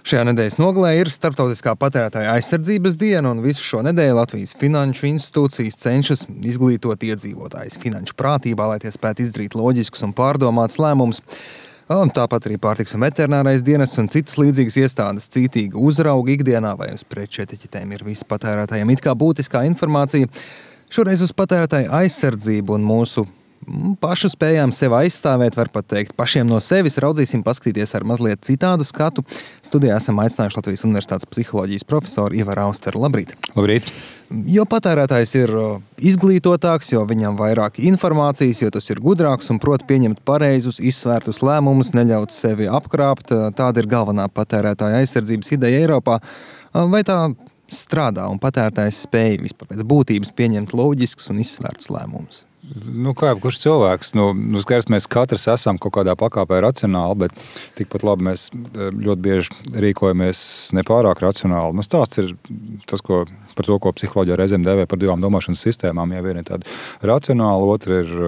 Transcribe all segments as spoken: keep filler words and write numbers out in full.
Šajā nedēļas nogalē ir Starptautiskā patērētāja aizsardzības diena, un visu šo nedēļu Latvijas finanšu institūcijas cenšas izglītot iedzīvotājus finanšu prātībā, lai tie spētu izdarīt loģiskus un pārdomātus lēmumus. Un tāpat arī pārtiks un veterinārais dienests un citas līdzīgas iestādes cītīgi uzrauga ikdienā, vai uz preču etiķetēm ir visa patērētājiem it kā būtiskā informācija. Šoreiz uz patērētāju aizsardzību un mūsu pašu spējām sevi aizstāvēt, var pat teikt, pašiem no sevis raudzīsim paskatīties ar mazliet citādu skatu. Studijā esam aicinājuši Latvijas Universitātes psiholoģijas profesoru Ivaru Austeru. Labrīt! Labrīt! Jo patērētājs ir izglītotāks, jo viņam vairāk informācijas, jo tas ir gudrāks un prot pieņemt pareizus, izsvērtus lēmumus, neļaut sevi apkrāpt. Tāda ir galvenā patērētāja aizsardzības ideja Eiropā. Vai tā strādā un patērētājs spēja vispār pēc būtības pieņemt loģiskus un izsvērtus lēmumus? Nu, kā jau kurš cilvēks, nu, nu skaidrs, mēs katrs esam kaut kādā pakāpē racionāli, bet tikpat labi mēs ļoti bieži rīkojamies nepārāk racionāli. Nu, stāsts ir tas, ko, par to, ko psiholoģija reizēm dēvē par divām domāšanas sistēmām. Ja viena ir tāda racionāla, otra ir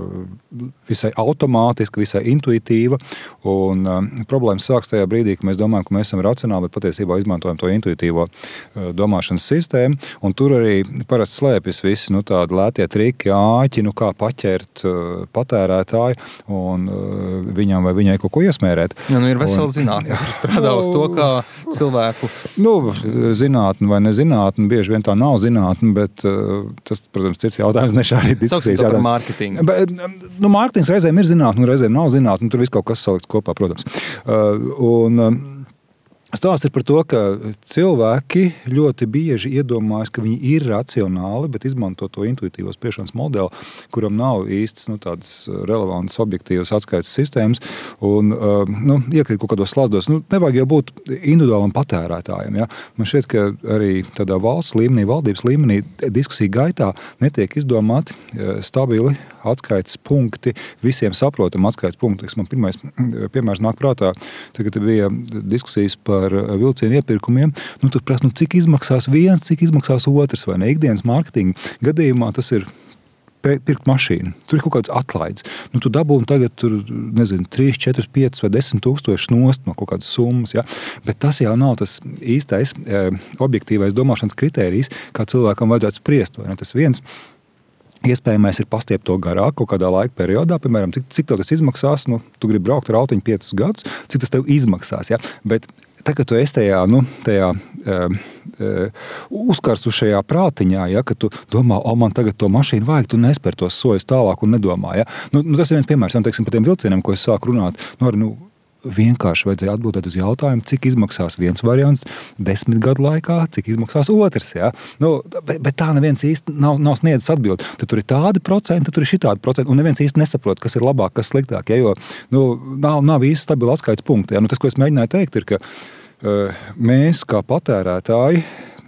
visai automātiska, visai intuitīva, un um, problēmas sāks tajā brīdī, ka mēs domājam, ka mēs esam racionāli, bet patiesībā izmantojam to intuitīvo uh, domāšanas sistēmu, un tur arī parasti slēpjas visi nu, tādi lētie triki, āķi, nu, kā paķert uh, patērētāju un uh, viņam vai viņai kaut ko iesmērēt. Ja, nu ir vesela zinātne, kur strādā uz to, kā cilvēku... Nu, zinātne vai nezinātne, bieži vien tā nav zinātne, bet uh, tas, protams, cits jautājums, ne šādi diskusijas. Sauksim to par mārketingu. Bet, nu, mārketings reizēm ir zinātne, un reizēm nav zinātne, un tur viss kaut kas salikts kopā, protams. Uh, un... Uh, Stāsts ir par to, ka cilvēki ļoti bieži iedomājas, ka viņi ir racionāli, bet izmanto to intuitīvo spriešanas modeli, kuram nav īstas nu, tādas relevantas objektīvas atskaites sistēmas, un nu, iekrīt kaut kādos slazdos. Nu, nevajag jau būt individuālam patērētājiem. Ja? Man šķiet, ka arī tādā valsts līmenī, valdības līmenī diskusiju gaitā netiek izdomāti stabili atskaites punkti, visiem saprotam atskaites punkti. Man pirmais piemērs nāk prātā, tagad bija diskusijas par vilcienu iepirkumiem. Nu, tur prasa, nu, cik izmaksās viens, cik izmaksās otrs, vai ne? Ikdienas mārketinga gadījumā tas ir pirkt mašīnu. Tur ir kaut kāds atlaids. Nu, tu dabūni tagad, tur, nezinu, trīs, četri, pieci vai desmit tūkstoši nost no kaut kādas summas, ja? Bet tas jau nav tas īstais e, objektīvais domāšanas kritērijs, kā cilvēkam vajadzētu spriest, vai ne? Tas viens iespējamais ir pastiept to garāk kaut kādā laika periodā, piemēram, cik, cik tev tas izmaksās, nu, tu gribi braukt ar autiņu piecus gadus, cik tas tev izmaksās, ja? Bet tagad tu esi tajā, nu, tajā uh, uh, uzkars uz šajā prātiņā, ja, ka tu domā, o, man tagad to mašīnu vajag, tu nespēr tos soļus tālāk un nedomā, ja. Nu, nu, tas ir viens piemērs, ja, teiksim, par tiem vilcieniem, ko es sāku runāt, nu, arī, nu, vienkārši vajadzēja atbildēt uz jautājumu, cik izmaksās viens variants desmit gadu laikā, cik izmaksās otrs, ja. Nu, bet, bet tā neviens īsti nav, nav sniedzis atbildi. Tad tur ir tādi procenti, tad tur ir šitādi procenti, un neviens īsti nesaprot, kas ir labāk, kas sliktāk, ja, jo, nu, nav, nav īsti stabila atskaites punkti, ja. Nu, tas, ko es mēģināju teikt, ir, ka uh, mēs kā patērētāji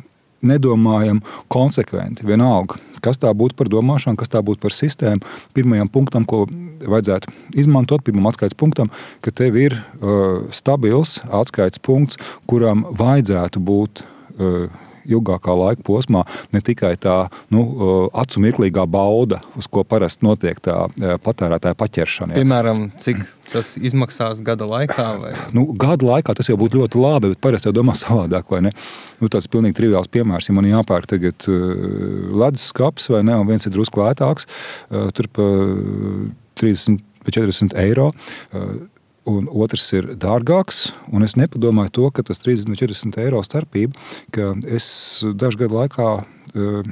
nedomājam konsekventi, vienalga, kas tā būtu par domāšanu, kas tā būtu par sistēmu. Pirmajam punktam, ko vajadzētu izmantot, pirmam atskaites punktam, ka tev ir uh, stabils atskaites punkts, kuram vajadzētu būt uh, ilgākā laika posmā ne tikai tā nu, uh, acu mirklīgā bauda, uz ko parasti notiek tā uh, patērētāja paķeršana. Ja. Piemēram, cik tas izmaksās gada laikā? Vai? Nu, gada laikā tas jau būtu ļoti labi, bet parasti jau domā savādāk, vai ne? Nu, tāds pilnīgi triviāls piemērs, ja man jāpērk tagad uh, ledus skaps, vai ne, un viens ir drusku lētāks, uh, tur pa trīsdesmit, četrdesmit eiro, uh, un otrs ir dārgāks, un es nepadomāju to, ka tas trīsdesmit, četrdesmit eiro starpība, ka es dažu gadu laikā uh,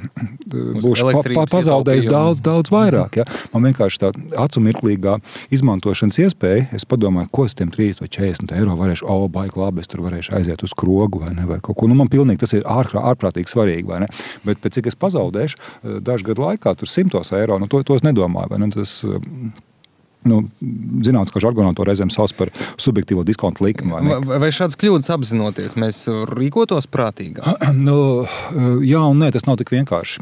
būšu pa, pa, pazaudējis daudz, daudz vairāk. Ja? Man vienkārši tā acu mirklīgā izmantošanas iespēja, es padomāju, ko es tiem trīsdesmit vai četrdesmit eiro varēšu, o, baigi labi, es tur varēšu aiziet uz krogu vai ne, vai kaut ko. Nu, man pilnīgi tas ir ārprā, ārprātīgi svarīgi, vai ne? Bet pēc cik es pazaudēšu dažu gadu laikā, tur simtos eiro, nu, to, to es nedomāju, vai ne? Tas, nu, zinātnes, ka žargonā to reizēm sauc par subjektīvo diskontu likmi. Vai, vai šādas kļūdas apzinoties, mēs rīkotos prātīgāk? Nu, jā un nē, tas nav tik vienkārši.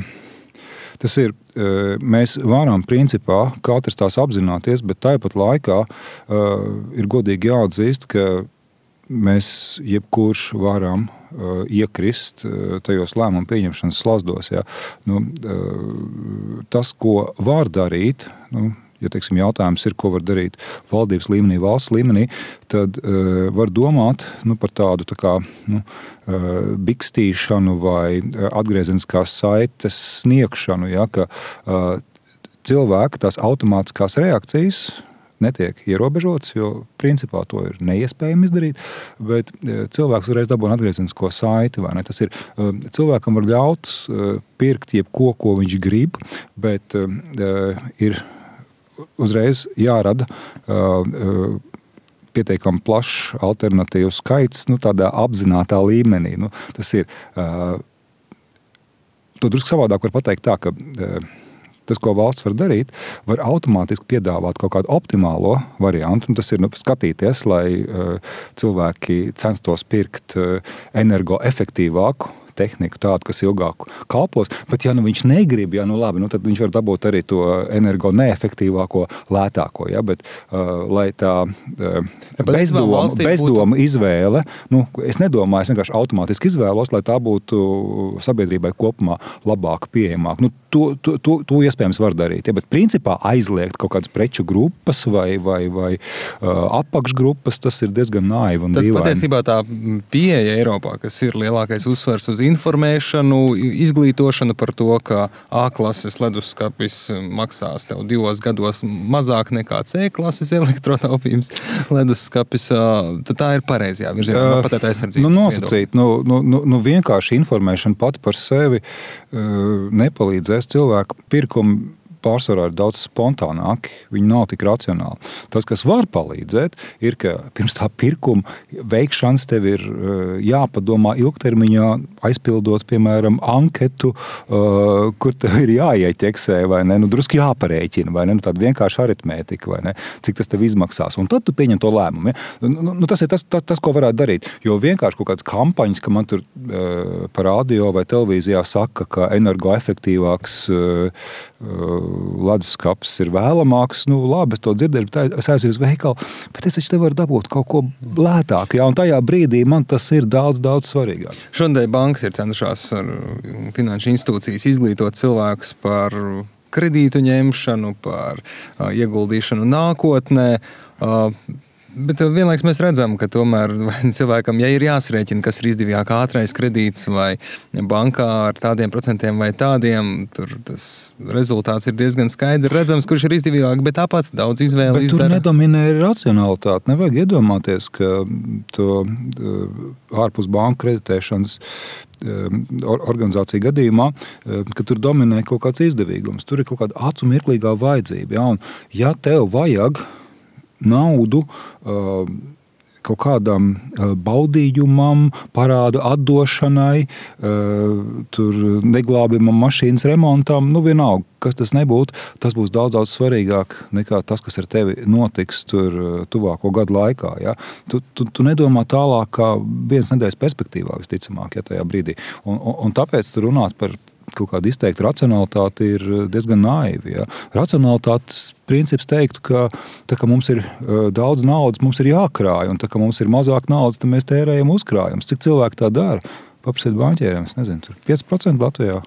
Tas ir, mēs varam principā katrs tās apzināties, bet tāpat laikā ir godīgi jāatzīst, ka mēs jebkurš varam iekrist tajos lēmumu pieņemšanas slazdos. Ja? Nu, tas, ko var darīt, nu, ja teiksim, jautājums ir, ko var darīt valdības līmenī, valsts līmenī, tad uh, var domāt nu, par tādu tā kā, nu, uh, bikstīšanu vai atgriezeniskās saites sniegšanu, ja, ka uh, cilvēki tās automātiskās reakcijas netiek ierobežots, jo principā to ir neiespējami izdarīt, bet cilvēks uzreiz dabūna atgriezenisko saiti, vai ne? Tas ir, cilvēkam var ļaut pirkt jebko, ko viņš grib, bet ir uzreiz jārada pietiekami plašs alternatīvu skaits, nu, tādā apzinātā līmenī. Nu, tas ir, to drusku savādāk var pateikt tā, ka tas, ko valsts var darīt, var automātiski piedāvāt kaut kādu optimālo variantu, un tas ir nu, skatīties, lai uh, cilvēki censtos pirkt uh, energoefektīvāku tehniku, tādu, kas ilgāku kalpos, bet ja nu viņš negrib, ja nu labi, nu tad viņš var dabūt arī to energo neefektīvāko, lētāko, ja, bet uh, lai tā uh, bezdoma, bezdoma būtu... izvēle, nu, es nedomāju, es vienkārši automātiski izvēlos, lai tā būtu sabiedrībai kopumā labāk pieejamāk. Nu, to, to, to, to iespējams var darīt, ja, bet principā aizliegt kaut kādas preču grupas vai, vai, vai uh, apakšgrupas, tas ir diezgan naivi un dīvaini. Tad patiesībā tā pieeja Eiropā, kas ir lielākais uzsvers uz informēšanu, izglītošanu par to, ka A klases leduskapis maksās tev divos gados mazāk nekā C klases elektrotaupījums leduskapis, tad tā ir pareizajā virzienā no patērētāja aizsardzības. Nu, nosacīt, nu, nu, nu, vienkārši informēšana pati par sevi nepalīdzēs cilvēku pirkumu. Pārsvarā ir daudz spontānāki, viņi nav tik racionāli. Tas, kas var palīdzēt, ir, ka pirms tā pirkuma veikšanas tev ir jāpadomā ilgtermiņā, aizpildot, piemēram, anketu, kur tev ir jāieķeksē, vai ne, nu drusku jāparēķina, vai ne, nu tāda vienkārša aritmētika, vai ne, cik tas tev izmaksās. Un tad tu pieņem to lēmumu. Ja? Nu, nu, tas ir tas, tas, tas, ko varētu darīt. Jo vienkārši kaut kādas kampaņas, ka man tur uh, par radio vai televīzijā saka, ka energoefektīvāks uh, leduskapis ir vēlamāks, nu labi, es to dzirdēju, bet es aizēju uz veikalu, bet es taču te varu dabūt kaut ko lētāk, jā, un tajā brīdī man tas ir daudz, daudz svarīgāk. Šodien bankas ir centušās ar finanšu institūcijas izglītot cilvēkus par kredītu ņemšanu, par uh, ieguldīšanu nākotnē, uh, bet vienlaiks mēs redzam, ka tomēr cilvēkam, ja ir jāsrēķina, kas ir izdevīgāk ātrais kredīts vai bankā ar tādiem procentiem vai tādiem, tur tas rezultāts ir diezgan skaidri redzams, kurš ir izdevīgāk, bet tāpat daudz izvēli izdara. Bet tur nedominē racionalitāte. Nevajag iedomāties, ka to ārpus banku kreditēšanas organizācija gadījumā, ka tur dominē kaut kāds izdevīgums. Tur ir kaut kāda acu mirklīgā vajadzība. Ja, un ja tev vajag naudu uh, kaut kādam uh, baudījumam, parādu atdošanai, uh, tur neglābimam mašīnas remontam, nu vienalga, kas tas nebūtu, tas būs daudz, daudz svarīgāk nekā tas, kas ar tevi notiks tur uh, tuvāko gadu laikā. Ja? Tu, tu, tu nedomā tālāk kā vienas nedēļas perspektīvā visticamāk, ja tajā brīdī. Un, un, un tāpēc tu runāt par kaut kāda izteikta racionalitāte ir diezgan naivi. Ja. Racionalitātes princips teiktu, ka tā kā mums ir uh, daudz naudas, mums ir jākrāj, un tā kā mums ir mazāk naudas, tad mēs tērējam uzkrājums. Cik cilvēki tā dara? Paprasiet banķieriem, es nezinu, tur pieci procenti Latvijā.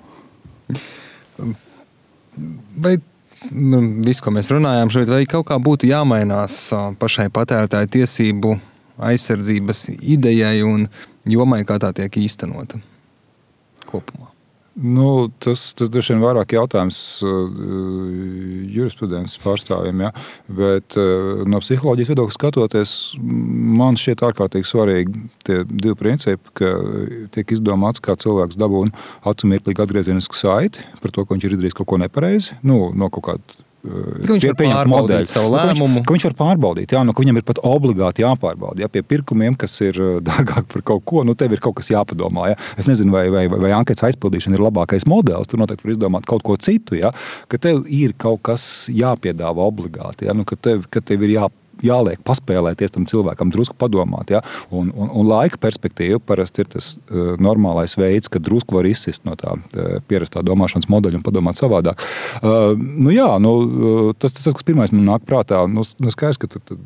Vai nu, viss, ko mēs runājām šeit, vai kaut kā būtu jāmainās pašai patērētāju tiesību aizsardzības idejai un jomai, kā tā tiek īstenota kopumā? Nu, tas, tas droši vien vairāk jautājums uh, jurisprudences pārstāvjiem, ja? Bet uh, no psiholoģijas viedokļa skatoties, man šķiet ārkārtīgi svarīgi tie divi principi, ka tiek izdomāts, kā cilvēks dabūna acu mirklīgi atgriezenisku saiti par to, ka viņš ir izdarījis kaut ko nepareizi, nu, no kaut kāda Ka viņš var pārbaudīt savu lēmumu. Ka viņš, ka viņš var pārbaudīt, jā, nu, ka viņam ir pat obligāti jāpārbauda. Ja, pie pirkumiem, kas ir dārgāk par kaut ko, nu tev ir kaut kas jāpadomā. Ja. Es nezinu, vai, vai, vai anketas aizpildīšana ir labākais modelis, tu noteikti var izdomāt kaut ko citu, ja, ka tev ir kaut kas jāpiedāvā obligāti, ja, nu, ka, tev, ka tev ir jāpiedāvā. Jāliek paspēlēties tam cilvēkam, drusku padomāt. Ja? Un, un, un laika perspektīva parasti ir tas uh, normālais veids, kad drusku var izsist no tā uh, pierastā domāšanas modeļa un padomāt savādāk. Uh, nu jā, nu, tas, tas, kas pirmais man nāk prātā, nu, nu skaidrs, ka tu, tu,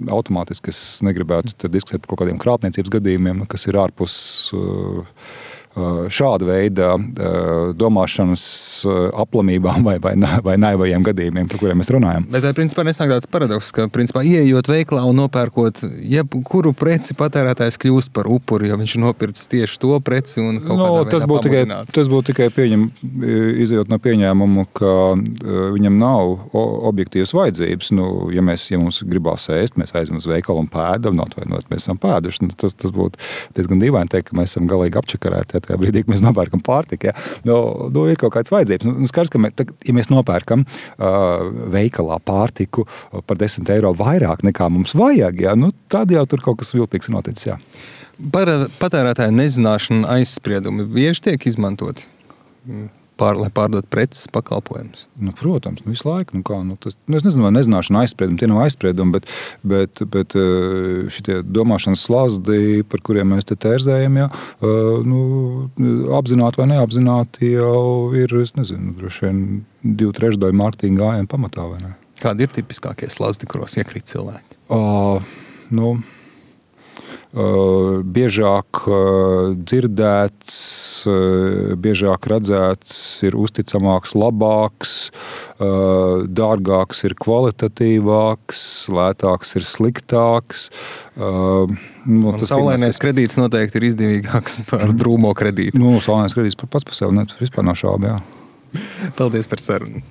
automātiski es negribētu diskutēt par kaut kādiem krāpniecības gadījumiem, kas ir ārpus uh, šāda veida domāšanas aplamībām vai, vai, vai naivajiem gadījumiem, par kuriem mēs runājam. Bet tā principā nesnāk tāds paradoks, ka principā ieejot veiklā un nopērkot jebkuru preci, patērētājs kļūst par upuri, jo viņš ir nopircis tieši to preci un kaut no, kādā veidā tas būtu tikai, tas būtu tikai pieņem, izejot no pieņēmumu, ka viņam nav objektīvas vajadzības. Nu, ja, mēs, ja mums gribās ēst, mēs aizam uz veikalu un pēdam, no atvainot, mēs esam pēduši. Nu, tas, tas būtu diezgan dīvaini teikt, ka mēs esam galīgi apčakarēti ja, tajā brīdī, ka mēs nopērkam pārtiku. Ja. Nu, nu, ir kaut kāds vajadzības. Nu, skars, ka mēs, ja mēs nopērkam uh, veikalā pārtiku par desmit eiro vairāk nekā mums vajag, ja, nu, tad jau tur kaut kas viltīgs noticis. Ja. Patērētāja nezināšana aizspriedumi bieži tiek izmantoti, pār, lai pārdot preces pakalpojumus? Nu, protams, nu, visu laiku. Nu, kā, nu, tas, nu, es nezinu, vai nezināšana aizspriedumi, tie nav aizspriedumi, bet, bet, bet šitie domāšanas slazdi, par kuriem mēs te tērzējam, ja, nu, apzināti vai neapzināti jau ir, es nezinu, droši vien divu trešdaļu mārketinga gājienu pamatā, vai ne? Kādi ir tipiskākie slazdi, kuros iekrīt cilvēki? Uh, nu, Uh, biežāk uh, dzirdēts, uh, biežāk redzēts, ir uzticamāks, labāks, uh, dārgāks ir kvalitatīvāks, lētāks ir sliktāks. Uh, nu, saulainais kredīts noteikti ir izdevīgāks par drūmo kredītu. Nu, saulainais kredīts pats par sevi, ne, vispār nav šaubu, jā. Paldies par sarunu.